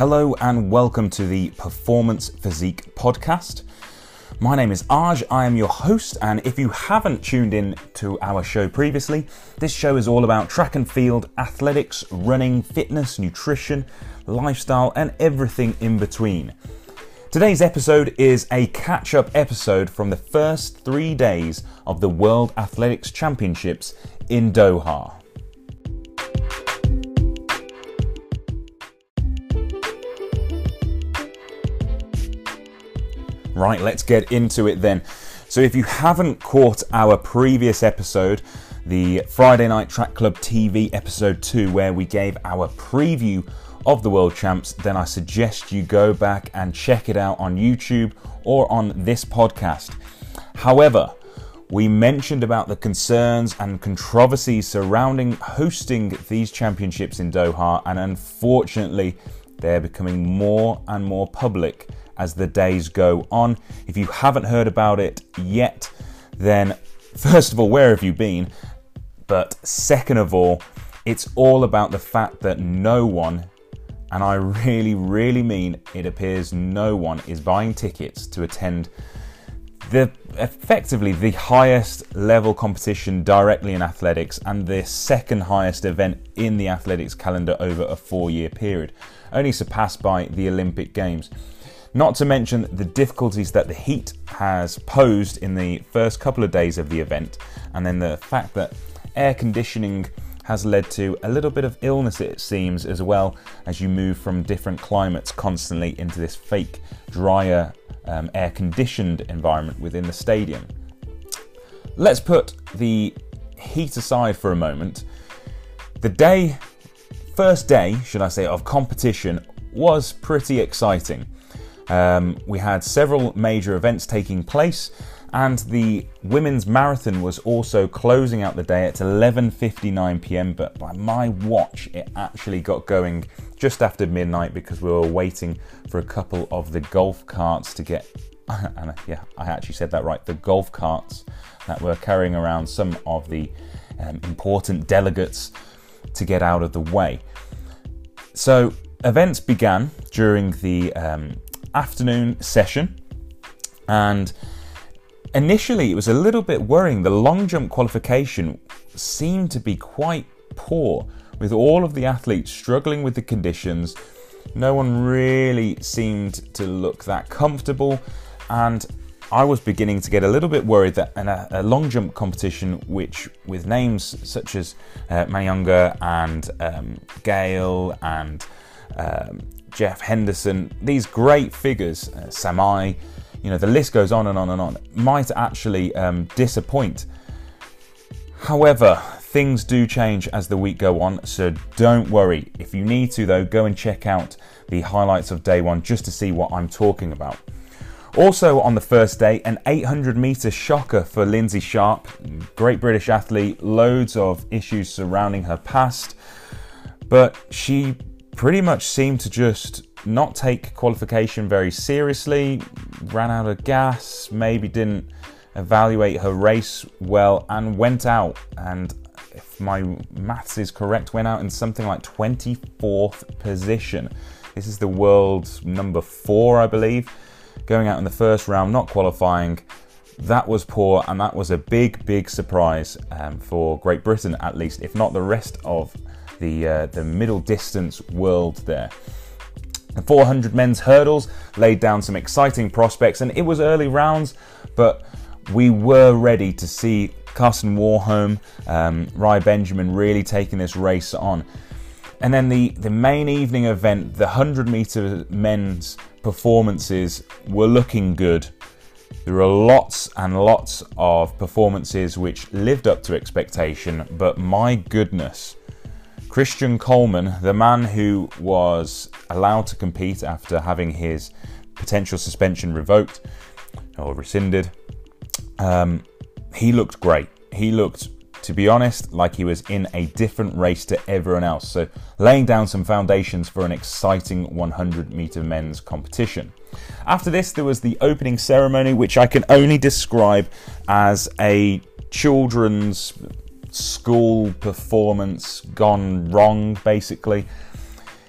Hello and welcome to the Performance Physique podcast. My name is Aj, I am your host, and if you haven't tuned in to our show previously, this show is all about track and field, athletics, running, fitness, nutrition, lifestyle, and everything in between. Today's episode is a catch-up episode from the first 3 days of the World Athletics Championships in Doha. Right, let's get into it then. So if you haven't caught our previous episode, the Friday Night Track Club TV episode 2, where we gave our preview of the World Champs, then I suggest you go back and check it out on YouTube or on this podcast. However, we mentioned about the concerns and controversies surrounding hosting these championships in Doha, and unfortunately, they're becoming more and more public as the days go on. If you haven't heard about it yet, then first of all, where have you been? But second of all, it's all about the fact that no one, and I really mean it appears no one, is buying tickets to attend effectively the highest level competition directly in athletics and the second highest event in the athletics calendar over a 4-year period, only surpassed by the Olympic Games. Not to mention the difficulties that the heat has posed in the first couple of days of the event, and then the fact that air conditioning has led to a little bit of illness, it seems, as well, as you move from different climates constantly into this fake, drier, air-conditioned environment within the stadium. Let's put the heat aside for a moment. The first day, should I say, of competition was pretty exciting. We had several major events taking place, and the women's marathon was also closing out the day at 11:59 p.m, but by my watch it actually got going just after midnight because we were waiting for a couple of the golf carts to get, and yeah, I actually said that right, the golf carts that were carrying around some of the important delegates to get out of the way. So events began during the afternoon session, and initially it was a little bit worrying. The long jump qualification seemed to be quite poor, with all of the athletes struggling with the conditions. No one really seemed to look that comfortable, and I was beginning to get a little bit worried that a long jump competition, which with names such as Mayunga and Gale and Jeff Henderson, these great figures, Samai, the list goes on and on and on, might actually disappoint. However, things do change as the week go on, so don't worry. If you need to, though, go and check out the highlights of day one just to see what I'm talking about. Also on the first day, an 800 metre shocker for Lindsay Sharp, great British athlete, loads of issues surrounding her past, but she pretty much seemed to just not take qualification very seriously, ran out of gas, maybe didn't evaluate her race well, and went out, and if my maths is correct, went out in something like 24th position. This is the world's number 4, I believe, going out in the first round, not qualifying. That was poor, and that was a big surprise for Great Britain, at least, if not the rest of the middle distance world there. The 400 men's hurdles laid down some exciting prospects, and it was early rounds, but we were ready to see Carson Warholm, Rai Benjamin really taking this race on. And then the main evening event, the 100 metre men's performances were looking good. There were lots and lots of performances which lived up to expectation, but my goodness, Christian Coleman, the man who was allowed to compete after having his potential suspension revoked or rescinded, he looked great. He looked, to be honest, like he was in a different race to everyone else. So laying down some foundations for an exciting 100 metre men's competition. After this, there was the opening ceremony, which I can only describe as a children's school performance gone wrong, basically.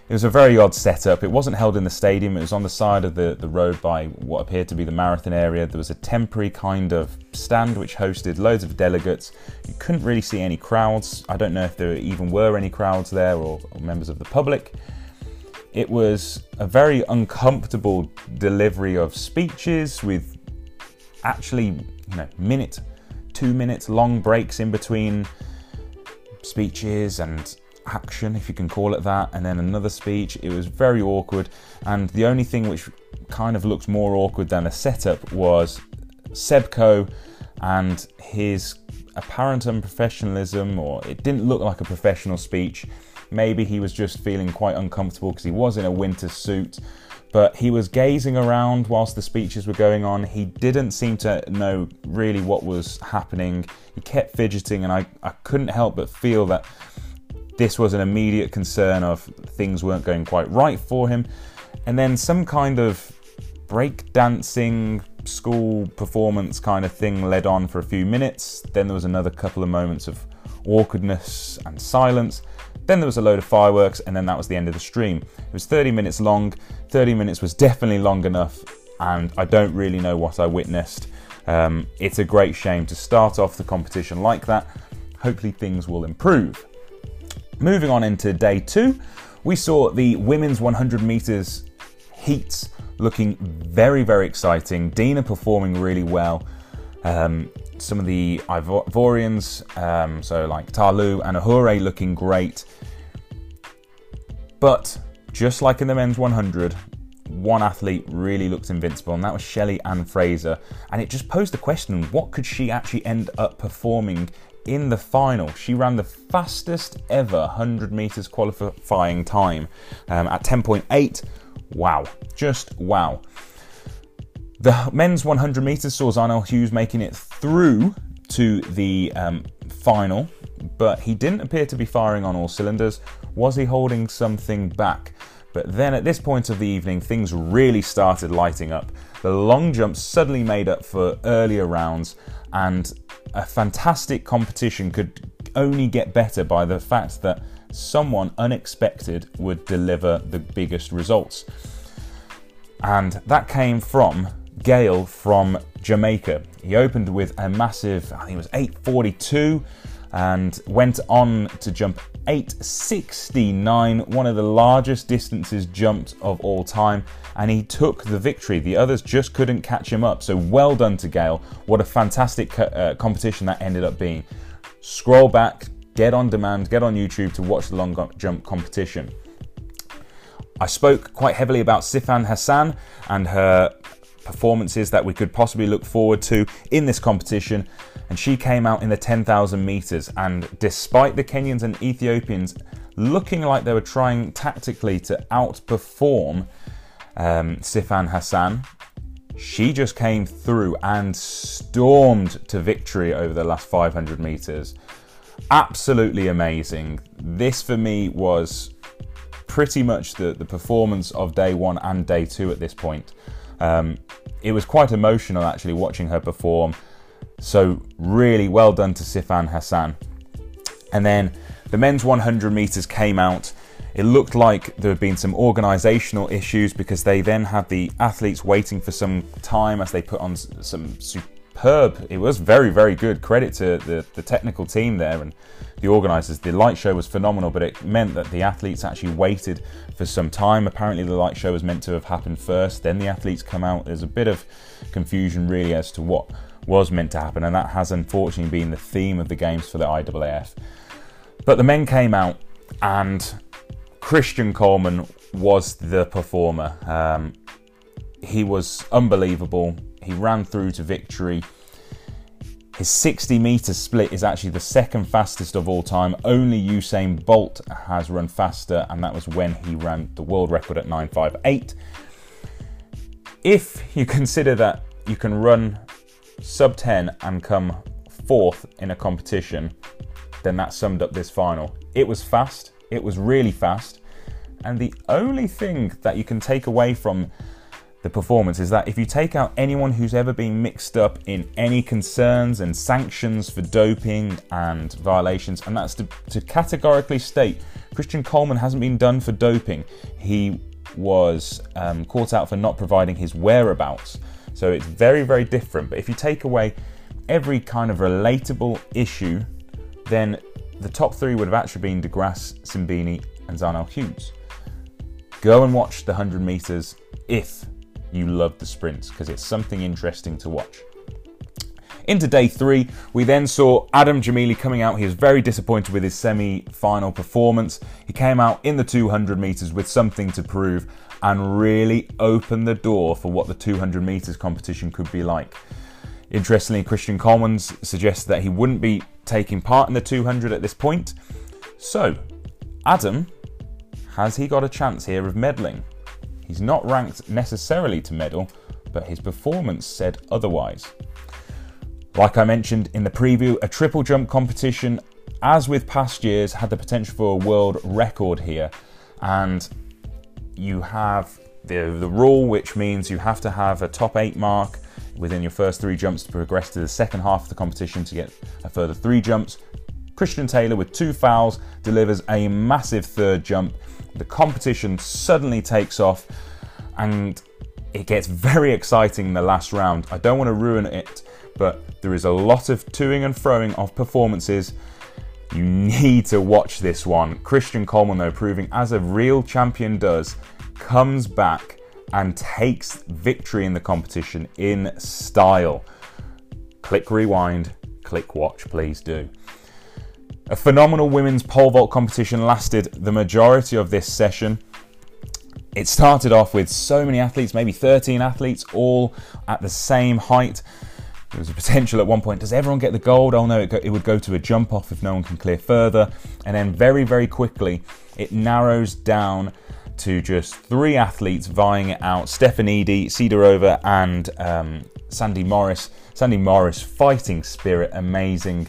It was a very odd setup. It wasn't held in the stadium. It was on the side of the road by what appeared to be the marathon area. There was a temporary kind of stand which hosted loads of delegates. You couldn't really see any crowds. I don't know if there even were any crowds there or members of the public. It was a very uncomfortable delivery of speeches with actually, 2 minutes long breaks in between speeches and action, if you can call it that, and then another speech. It was very awkward, and the only thing which kind of looked more awkward than the setup was Seb Coe and his apparent unprofessionalism, or it didn't look like a professional speech. Maybe he was just feeling quite uncomfortable because he was in a winter suit, but he was gazing around whilst the speeches were going on. He didn't seem to know really what was happening. He kept fidgeting, and I couldn't help but feel that this was an immediate concern of things weren't going quite right for him. And then some kind of break-dancing school performance kind of thing led on for a few minutes. Then there was another couple of moments of awkwardness and silence. Then there was a load of fireworks, and then that was the end of the stream. It was 30 minutes long. 30 minutes was definitely long enough, and I don't really know what I witnessed. It's a great shame to start off the competition like that. Hopefully things will improve. Moving on into day 2, we saw the women's 100 meters heats looking very, very exciting. Dina performing really well. Some of the Ivorians, so like Ta Lou and Ahure, looking great. But just like in the men's 100, one athlete really looked invincible, and that was Shelly-Ann Fraser. And it just posed the question, what could she actually end up performing in the final? She ran the fastest ever 100 meters qualifying time at 10.8. Wow, just wow. The men's 100 meters saw Zharnel Hughes making it through to the final, but he didn't appear to be firing on all cylinders. Was he holding something back? But then at this point of the evening, things really started lighting up. The long jump suddenly made up for earlier rounds, and a fantastic competition could only get better by the fact that someone unexpected would deliver the biggest results. And that came from Gale from Jamaica. He opened with a massive, I think it was 8:42, and went on to jump 8:69, one of the largest distances jumped of all time, and he took the victory. The others just couldn't catch him up, so well done to Gale. What a fantastic competition that ended up being. Scroll back, get on demand, get on YouTube to watch the long jump competition. I spoke quite heavily about Sifan Hassan and her performances that we could possibly look forward to in this competition, and she came out in the 10,000 meters, and despite the Kenyans and Ethiopians looking like they were trying tactically to outperform Sifan Hassan, she just came through and stormed to victory over the last 500 meters. Absolutely amazing. This for me was pretty much the performance of day 1 and day 2 at this point. It was quite emotional actually watching her perform, so really well done to Sifan Hassan. And then the men's 100 meters came out. It looked like there had been some organisational issues, because they then had the athletes waiting for some time as they put on some superb, it was very, very good. Credit to the technical team there and the organisers. The light show was phenomenal, but it meant that the athletes actually waited for some time. Apparently the light show was meant to have happened first, then the athletes come out. There's a bit of confusion really as to what was meant to happen, and that has unfortunately been the theme of the games for the IAAF. But the men came out, and Christian Coleman was the performer. He was unbelievable. He ran through to victory. His 60-meter split is actually the second fastest of all time. Only Usain Bolt has run faster, and that was when he ran the world record at 9:58. If you consider that you can run sub 10 and come 4th in a competition, then that summed up this final. It was fast. It was really fast. And the only thing that you can take away from the performance is that if you take out anyone who's ever been mixed up in any concerns and sanctions for doping and violations, and that's to categorically state Christian Coleman hasn't been done for doping. He was caught out for not providing his whereabouts. So it's very, very different. But if you take away every kind of relatable issue, then the top three would have actually been De Grasse, Simbini and Zharnel Hughes. Go and watch the 100 metres if you love the sprints, because it's something interesting to watch. Into day 3, we then saw Adam Gemili coming out. He was very disappointed with his semi-final performance. He came out in the 200 metres with something to prove and really opened the door for what the 200 metres competition could be like. Interestingly, Christian Coleman suggested that he wouldn't be taking part in the 200 at this point. So, Adam, has he got a chance here of medaling? He's not ranked necessarily to medal, but his performance said otherwise. Like I mentioned in the preview, a triple jump competition, as with past years, had the potential for a world record here. And you have the rule, which means you have to have a top 8 mark within your first 3 jumps to progress to the second half of the competition to get a further 3 jumps. Christian Taylor, with 2 fouls, delivers a massive 3rd jump. The competition suddenly takes off and it gets very exciting in the last round. I don't want to ruin it, but there is a lot of toing and froing of performances. You need to watch this one. Christian Coleman, though, proving as a real champion does, comes back and takes victory in the competition in style. Click rewind, click watch, please do. A phenomenal women's pole vault competition lasted the majority of this session. It started off with so many athletes, maybe 13 athletes, all at the same height. There was a potential at one point, does everyone get the gold? Oh no, it would go to a jump off if no one can clear further. And then very, very quickly, it narrows down to just 3 athletes vying it out. Stephanie Eady, Sidorova and Sandy Morris. Sandy Morris, fighting spirit, amazing.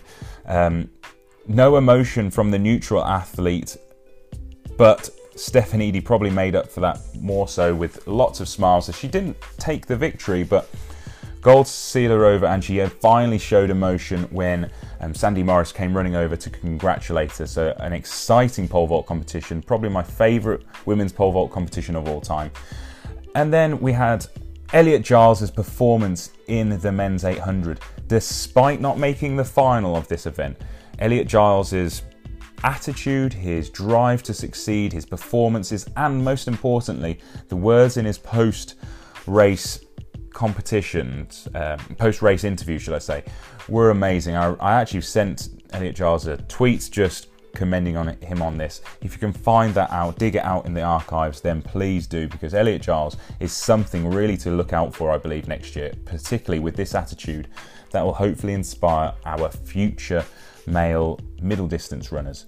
No emotion from the neutral athlete, but Stephanie Eady probably made up for that more so with lots of smiles. So she didn't take the victory, but gold Sidorova, and she finally showed emotion when Sandy Morris came running over to congratulate her. So an exciting pole vault competition, probably my favourite women's pole vault competition of all time. And then we had Elliot Giles' performance in the men's 800. Despite not making the final of this event, Elliot Giles' attitude, his drive to succeed, his performances, and most importantly, the words in his post-race competitions, post-race interview, should I say, were amazing. I actually sent Elliot Giles a tweet just commending on him on this. If you can find that out, dig it out in the archives, then please do, because Elliot Giles is something really to look out for, I believe, next year, particularly with this attitude that will hopefully inspire our future male middle distance runners.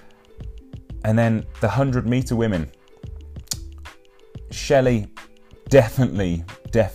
And then the 100 meter women. Shelley definitely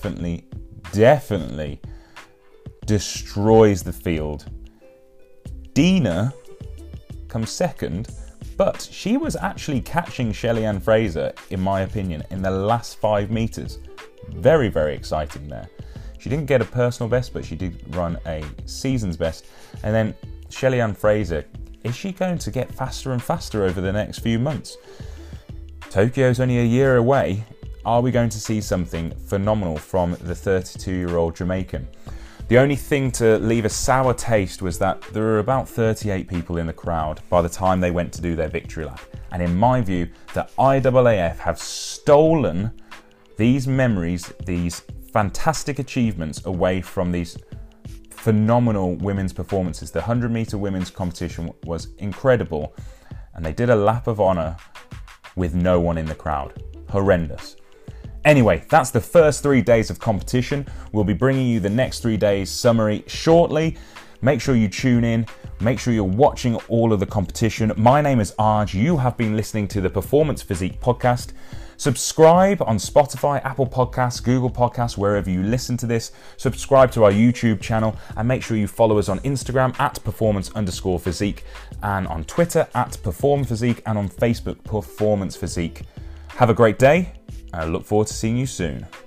destroys the field. Dina comes second, but she was actually catching Shelly-Ann Fraser, in my opinion, in the last 5 meters. Very, very exciting there. She didn't get a personal best, but she did run a season's best. And then Shelly-Ann Fraser, is she going to get faster and faster over the next few months? Tokyo's only a year away. Are we going to see something phenomenal from the 32-year-old Jamaican? The only thing to leave a sour taste was that there were about 38 people in the crowd by the time they went to do their victory lap. And in my view, the IAAF have stolen these memories, these fantastic achievements away from these phenomenal women's performances. The 100 meter women's competition was incredible, and they did a lap of honour with no one in the crowd. Horrendous. Anyway, that's the first 3 days of competition. We'll be bringing you the next 3 days summary shortly. Make sure you tune in. Make sure you're watching all of the competition. My name is Arj. You have been listening to the Performance Physique podcast. Subscribe on Spotify, Apple Podcasts, Google Podcasts, wherever you listen to this. Subscribe to our YouTube channel and make sure you follow us on Instagram at performance_physique and on Twitter at performphysique and on Facebook Performance Physique. Have a great day. I look forward to seeing you soon.